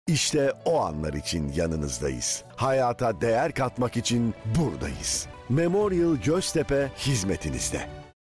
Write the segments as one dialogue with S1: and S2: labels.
S1: İşte o anlar için yanınızdayız. Hayata değer katmak için buradayız. Memorial Göztepe hizmetinizde.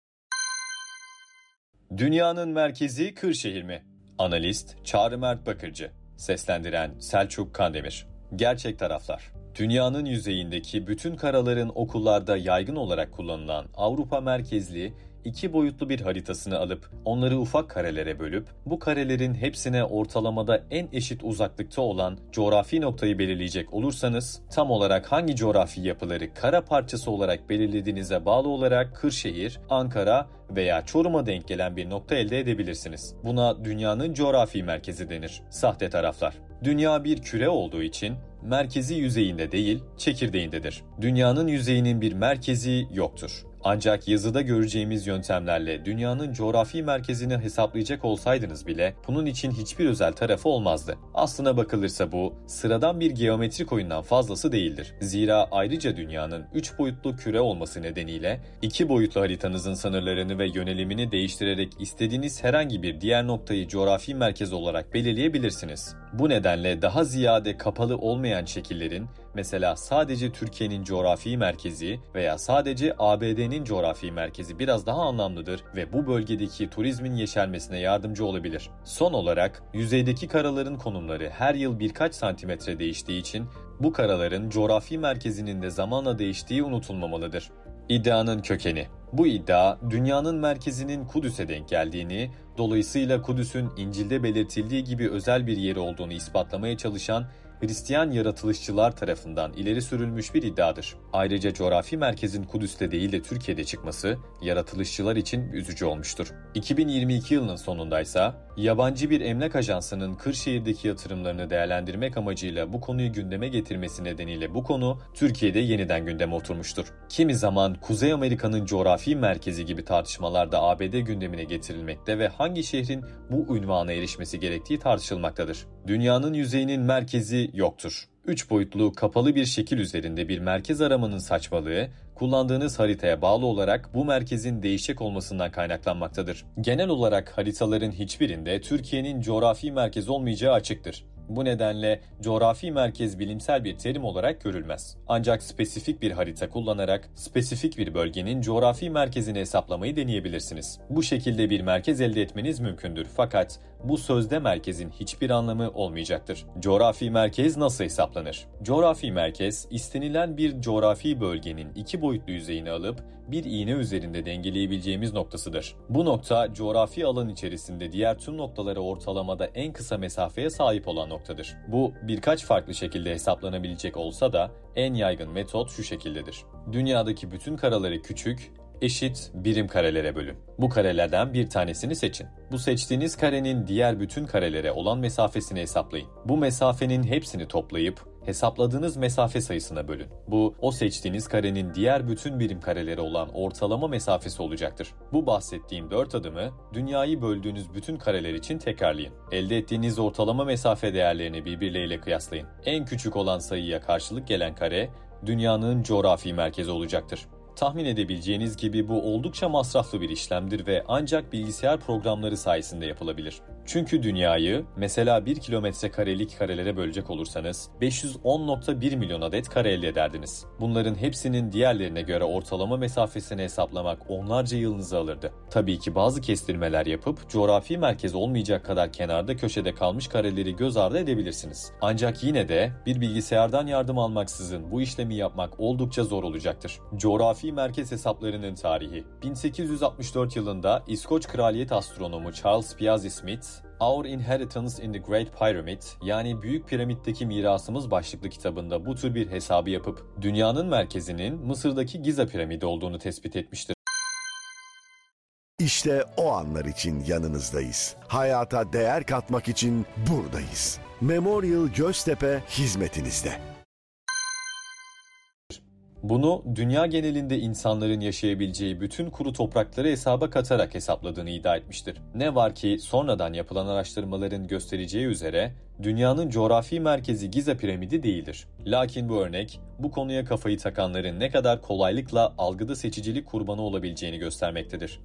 S2: Dünyanın merkezi Kırşehir mi? Analist Çağrı Mert Bakırcı. Seslendiren Selçuk Kandemir. Gerçek taraflar. Dünyanın yüzeyindeki bütün karaların okullarda yaygın olarak kullanılan Avrupa merkezli iki boyutlu bir haritasını alıp onları ufak karelere bölüp bu karelerin hepsine ortalamada en eşit uzaklıkta olan coğrafi noktayı belirleyecek olursanız tam olarak hangi coğrafi yapıları kara parçası olarak belirlediğinize bağlı olarak Kırşehir, Ankara veya Çorum'a denk gelen bir nokta elde edebilirsiniz. Buna dünyanın coğrafi merkezi denir. Sahte taraflar. Dünya bir küre olduğu için merkezi yüzeyinde değil, çekirdeğindedir. Dünyanın yüzeyinin bir merkezi yoktur. Ancak yazıda göreceğimiz yöntemlerle dünyanın coğrafi merkezini hesaplayacak olsaydınız bile bunun için hiçbir özel tarafı olmazdı. Aslına bakılırsa bu sıradan bir geometrik oyundan fazlası değildir. Zira ayrıca dünyanın 3 boyutlu küre olması nedeniyle 2 boyutlu haritanızın sınırlarını ve yönelimini değiştirerek istediğiniz herhangi bir diğer noktayı coğrafi merkez olarak belirleyebilirsiniz. Bu nedenle daha ziyade kapalı olmayan şekillerin, mesela sadece Türkiye'nin coğrafi merkezi veya sadece ABD'nin coğrafi merkezi biraz daha anlamlıdır ve bu bölgedeki turizmin yeşermesine yardımcı olabilir. Son olarak yüzeydeki karaların konumları her yıl birkaç santimetre değiştiği için bu karaların coğrafi merkezinin de zamanla değiştiği unutulmamalıdır. İddianın kökeni. Bu iddia, dünyanın merkezinin Kudüs'e denk geldiğini, dolayısıyla Kudüs'ün İncil'de belirtildiği gibi özel bir yeri olduğunu ispatlamaya çalışan Hristiyan yaratılışçılar tarafından ileri sürülmüş bir iddiadır. Ayrıca coğrafi merkezin Kudüs'te değil de Türkiye'de çıkması yaratılışçılar için üzücü olmuştur. 2022 yılının sonundaysa yabancı bir emlak ajansının Kırşehir'deki yatırımlarını değerlendirmek amacıyla bu konuyu gündeme getirmesi nedeniyle bu konu Türkiye'de yeniden gündeme oturmuştur. Kimi zaman Kuzey Amerika'nın coğrafi merkezi gibi tartışmalar da ABD gündemine getirilmekte ve hangi şehrin bu unvana erişmesi gerektiği tartışılmaktadır. Dünyanın yüzeyinin merkezi yoktur. 3 boyutlu kapalı bir şekil üzerinde bir merkez aramanın saçmalığı, kullandığınız haritaya bağlı olarak bu merkezin değişecek olmasından kaynaklanmaktadır. Genel olarak haritaların hiçbirinde Türkiye'nin coğrafi merkez olmayacağı açıktır. Bu nedenle coğrafi merkez bilimsel bir terim olarak görülmez. Ancak spesifik bir harita kullanarak spesifik bir bölgenin coğrafi merkezini hesaplamayı deneyebilirsiniz. Bu şekilde bir merkez elde etmeniz mümkündür fakat bu sözde merkezin hiçbir anlamı olmayacaktır. Coğrafi merkez nasıl hesaplanır? Coğrafi merkez, istenilen bir coğrafi bölgenin 2 boyutlu yüzeyini alıp bir iğne üzerinde dengeleyebileceğimiz noktasıdır. Bu nokta coğrafi alan içerisinde diğer tüm noktalara ortalamada en kısa mesafeye sahip olan noktadır. Bu birkaç farklı şekilde hesaplanabilecek olsa da en yaygın metot şu şekildedir. Dünyadaki bütün karaları küçük, eşit birim karelere bölün. Bu karelerden bir tanesini seçin. Bu seçtiğiniz karenin diğer bütün karelere olan mesafesini hesaplayın. Bu mesafenin hepsini toplayıp hesapladığınız mesafe sayısına bölün. Bu, o seçtiğiniz karenin diğer bütün birim karelere olan ortalama mesafesi olacaktır. Bu bahsettiğim 4 adımı dünyayı böldüğünüz bütün kareler için tekrarlayın. Elde ettiğiniz ortalama mesafe değerlerini birbirleriyle kıyaslayın. En küçük olan sayıya karşılık gelen kare, dünyanın coğrafi merkezi olacaktır. Tahmin edebileceğiniz gibi bu oldukça masraflı bir işlemdir ve ancak bilgisayar programları sayesinde yapılabilir. Çünkü dünyayı mesela 1 kilometre karelik karelere bölecek olursanız 510.1 milyon adet kare elde ederdiniz. Bunların hepsinin diğerlerine göre ortalama mesafesini hesaplamak onlarca yılınızı alırdı. Tabii ki bazı kestirmeler yapıp coğrafi merkez olmayacak kadar kenarda köşede kalmış kareleri göz ardı edebilirsiniz. Ancak yine de bir bilgisayardan yardım almaksızın bu işlemi yapmak oldukça zor olacaktır. Coğrafi merkez hesaplarının tarihi. 1864 yılında İskoç Kraliyet astronomu Charles Piazzi Smith, Our Inheritance in the Great Pyramid, yani Büyük Piramit'teki Mirasımız başlıklı kitabında bu tür bir hesabı yapıp dünyanın merkezinin Mısır'daki Giza piramidi olduğunu tespit etmiştir.
S1: İşte o anlar için yanınızdayız. Hayata değer katmak için buradayız. Memorial Göztepe hizmetinizde.
S2: Bunu dünya genelinde insanların yaşayabileceği bütün kuru toprakları hesaba katarak hesapladığını iddia etmiştir. Ne var ki sonradan yapılan araştırmaların göstereceği üzere Dünyanın coğrafi merkezi Giza piramidi değildir. Lakin bu örnek, bu konuya kafayı takanların ne kadar kolaylıkla algıda seçicilik kurbanı olabileceğini göstermektedir.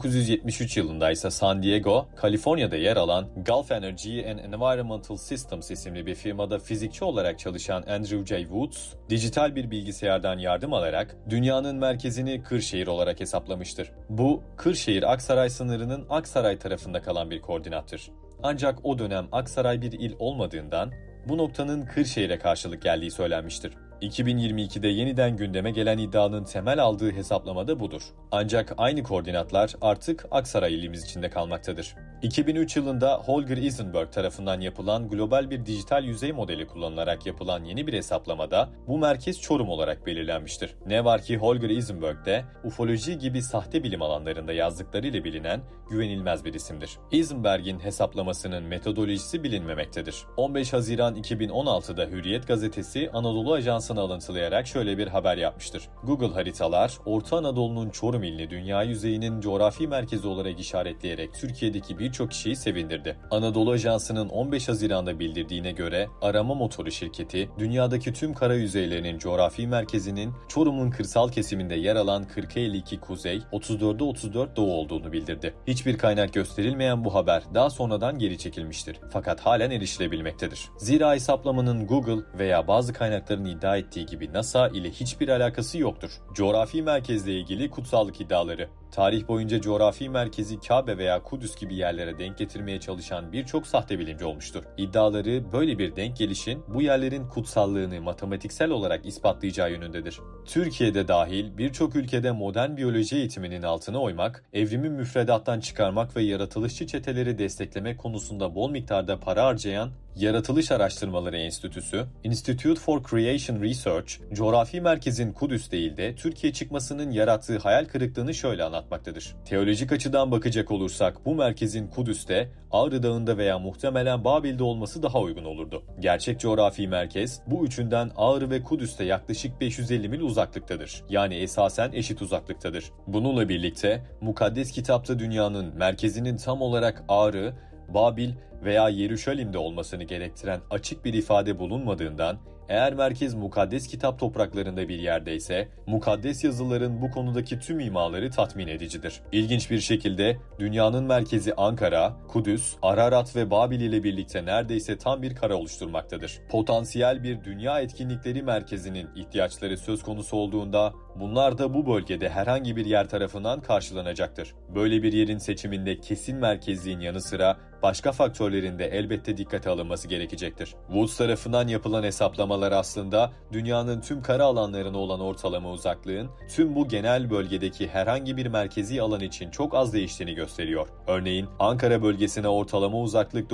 S2: 1973 yılında ise San Diego, Kaliforniya'da yer alan Gulf Energy and Environmental Systems isimli bir firmada fizikçi olarak çalışan Andrew J. Woods, dijital bir bilgisayardan yardım alarak dünyanın merkezini Kırşehir olarak hesaplamıştır. Bu, Kırşehir-Aksaray sınırının Aksaray tarafında kalan bir koordinattır. Ancak o dönem Aksaray bir il olmadığından bu noktanın Kırşehir'e karşılık geldiği söylenmiştir. 2022'de yeniden gündeme gelen iddianın temel aldığı hesaplama da budur. Ancak aynı koordinatlar artık Aksaray ilimiz içinde kalmaktadır. 2003 yılında Holger Isenberg tarafından yapılan global bir dijital yüzey modeli kullanılarak yapılan yeni bir hesaplamada bu merkez Çorum olarak belirlenmiştir. Ne var ki Holger Isenberg de ufoloji gibi sahte bilim alanlarında yazdıklarıyla bilinen güvenilmez bir isimdir. Isenberg'in hesaplamasının metodolojisi bilinmemektedir. 15 Haziran 2016'da Hürriyet gazetesi Anadolu Ajansı'nı alıntılayarak şöyle bir haber yapmıştır. Google haritalar, Orta Anadolu'nun Çorum ilini dünya yüzeyinin coğrafi merkezi olarak işaretleyerek Türkiye'deki birçok kişiyi sevindirdi. Anadolu Ajansı'nın 15 Haziran'da bildirdiğine göre arama motoru şirketi, dünyadaki tüm kara yüzeylerinin coğrafi merkezinin Çorum'un kırsal kesiminde yer alan 40'a kuzey, 34'e 34 doğu olduğunu bildirdi. Hiçbir kaynak gösterilmeyen bu haber daha sonradan geri çekilmiştir. Fakat halen erişilebilmektedir. Zira hesaplamanın Google veya bazı kaynakların iddia ettiği gibi NASA ile hiçbir alakası yoktur. Coğrafi merkezle ilgili kutsallık iddiaları. Tarih boyunca coğrafi merkezi Kabe veya Kudüs gibi yerlere denk getirmeye çalışan birçok sahte bilimci olmuştur. İddiaları böyle bir denk gelişin bu yerlerin kutsallığını matematiksel olarak ispatlayacağı yönündedir. Türkiye'de dahil birçok ülkede modern biyoloji eğitiminin altına oymak, evrimi müfredattan çıkarmak ve yaratılışçı çeteleri desteklemek konusunda bol miktarda para harcayan Yaratılış Araştırmaları Enstitüsü, Institute for Creation Research, coğrafi merkezin Kudüs değil de Türkiye çıkmasının yarattığı hayal kırıklığını şöyle anlatmaktadır. Teolojik açıdan bakacak olursak bu merkezin Kudüs'te, Ağrı Dağı'nda veya muhtemelen Babil'de olması daha uygun olurdu. Gerçek coğrafi merkez bu üçünden Ağrı ve Kudüs'te yaklaşık 550 mil uzaklıktadır. Yani esasen eşit uzaklıktadır. Bununla birlikte mukaddes kitapta dünyanın merkezinin tam olarak Ağrı, Babil veya Yeruşalim'de olmasını gerektiren açık bir ifade bulunmadığından, eğer merkez mukaddes kitap topraklarında bir yerdeyse, mukaddes yazıların bu konudaki tüm imaları tatmin edicidir. İlginç bir şekilde dünyanın merkezi Ankara, Kudüs, Ararat ve Babil ile birlikte neredeyse tam bir kara oluşturmaktadır. Potansiyel bir dünya etkinlikleri merkezinin ihtiyaçları söz konusu olduğunda, bunlar da bu bölgede herhangi bir yer tarafından karşılanacaktır. Böyle bir yerin seçiminde kesin merkezliğin yanı sıra başka faktörlerin de elbette dikkate alınması gerekecektir. Woods tarafından yapılan hesaplamalar aslında dünyanın tüm kara alanlarına olan ortalama uzaklığın tüm bu genel bölgedeki herhangi bir merkezi alan için çok az değiştiğini gösteriyor. Örneğin Ankara bölgesine ortalama uzaklık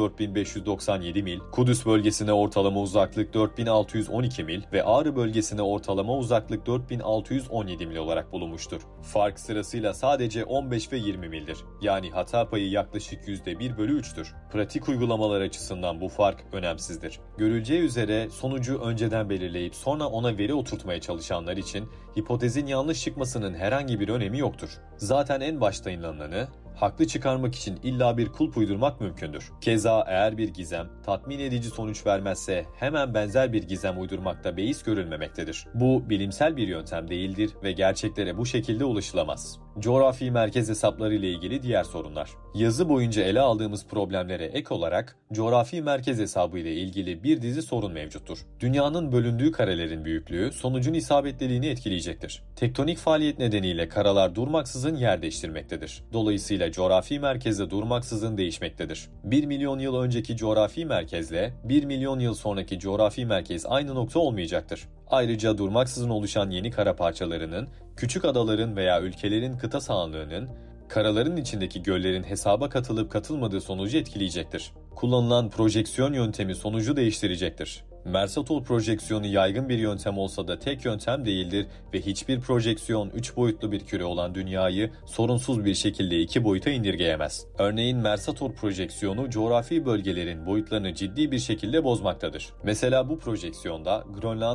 S2: 4597 mil, Kudüs bölgesine ortalama uzaklık 4612 mil ve Ağrı bölgesine ortalama uzaklık 4617 mil olarak bulunmuştur. Fark sırasıyla sadece 15 ve 20 mildir. Yani hata payı yaklaşık %1/3'tür. Pratik uygulamalar açısından bu fark önemsizdir. Görüleceği üzere sonucu önceden belirleyip sonra ona veri oturtmaya çalışanlar için hipotezin yanlış çıkmasının herhangi bir önemi yoktur. Zaten en başta inanılanı haklı çıkarmak için illa bir kulp uydurmak mümkündür. Keza eğer bir gizem tatmin edici sonuç vermezse hemen benzer bir gizem uydurmakta beis görülmemektedir. Bu bilimsel bir yöntem değildir ve gerçeklere bu şekilde ulaşılamaz. Coğrafi merkez hesapları ile ilgili diğer sorunlar. Yazı boyunca ele aldığımız problemlere ek olarak coğrafi merkez hesabı ile ilgili bir dizi sorun mevcuttur. Dünyanın bölündüğü karelerin büyüklüğü sonucun isabetliliğini etkileyecektir. Tektonik faaliyet nedeniyle karalar durmaksızın yer değiştirmektedir. Dolayısıyla coğrafi merkezde durmaksızın değişmektedir. 1 milyon yıl önceki coğrafi merkezle 1 milyon yıl sonraki coğrafi merkez aynı nokta olmayacaktır. Ayrıca durmaksızın oluşan yeni kara parçalarının, küçük adaların veya ülkelerin kıta sahanlığının, karaların içindeki göllerin hesaba katılıp katılmadığı sonucu etkileyecektir. Kullanılan projeksiyon yöntemi sonucu değiştirecektir. Mercator projeksiyonu yaygın bir yöntem olsa da tek yöntem değildir ve hiçbir projeksiyon 3 boyutlu bir küre olan dünyayı sorunsuz bir şekilde 2 boyuta indirgeyemez. Örneğin Mercator projeksiyonu coğrafi bölgelerin boyutlarını ciddi bir şekilde bozmaktadır. Mesela bu projeksiyonda Grönland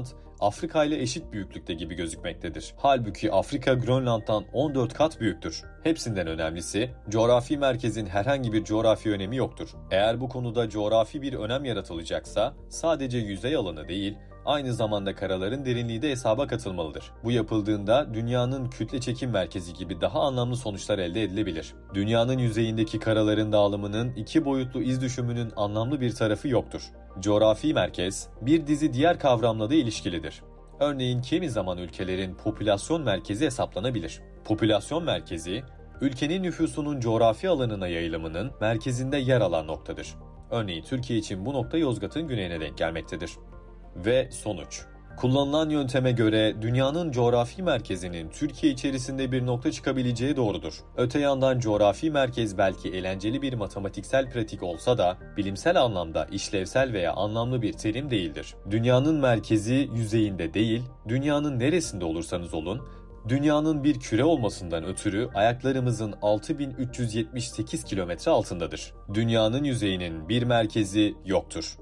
S2: Afrika ile eşit büyüklükte gibi gözükmektedir. Halbuki Afrika Grönland'dan 14 kat büyüktür. Hepsinden önemlisi, coğrafi merkezin herhangi bir coğrafi önemi yoktur. Eğer bu konuda coğrafi bir önem yaratılacaksa sadece yüzey alanı değil, aynı zamanda karaların derinliği de hesaba katılmalıdır. Bu yapıldığında dünyanın kütle çekim merkezi gibi daha anlamlı sonuçlar elde edilebilir. Dünyanın yüzeyindeki karaların dağılımının iki boyutlu iz düşümünün anlamlı bir tarafı yoktur. Coğrafi merkez bir dizi diğer kavramla da ilişkilidir. Örneğin kimi zaman ülkelerin popülasyon merkezi hesaplanabilir. Popülasyon merkezi, ülkenin nüfusunun coğrafi alanına yayılımının merkezinde yer alan noktadır. Örneğin Türkiye için bu nokta Yozgat'ın güneyine denk gelmektedir. Ve sonuç. Kullanılan yönteme göre dünyanın coğrafi merkezinin Türkiye içerisinde bir nokta çıkabileceği doğrudur. Öte yandan coğrafi merkez belki eğlenceli bir matematiksel pratik olsa da bilimsel anlamda işlevsel veya anlamlı bir terim değildir. Dünyanın merkezi yüzeyinde değil, dünyanın neresinde olursanız olun, dünyanın bir küre olmasından ötürü ayaklarımızın 6378 kilometre altındadır. Dünyanın yüzeyinin bir merkezi yoktur.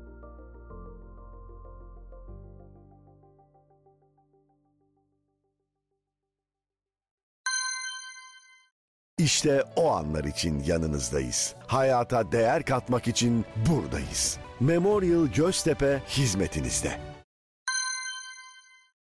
S1: İşte o anlar için yanınızdayız. Hayata değer katmak için buradayız. Memorial Göztepe hizmetinizde.